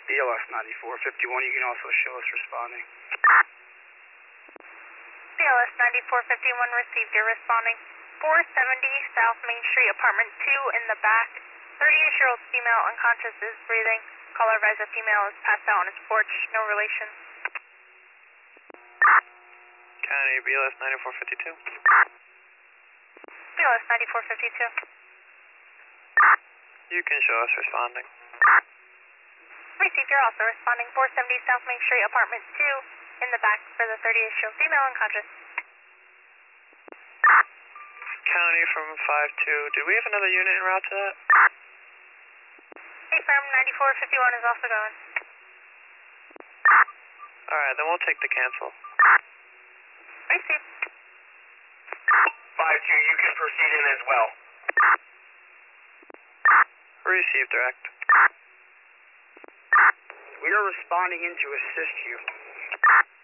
BLS 9451, you can also show us responding. BLS 9451 received. You're responding. 470 South Main Street, apartment 2 in the back. 38-year-old female unconscious is breathing. Caller advised the female is passed out on his porch. No relation. County BLS 9452. BLS 9452. You can show us responding. Received. You're also responding. 470 South Main Street, apartment 2 in the back for the 38-year-old female unconscious. County from 5-2. Did we have another unit en route to that? Affirm 9451 is also going. Alright, then we'll take the cancel. Received. 5-2, you can proceed in as well. Receive direct. We are responding in to assist you.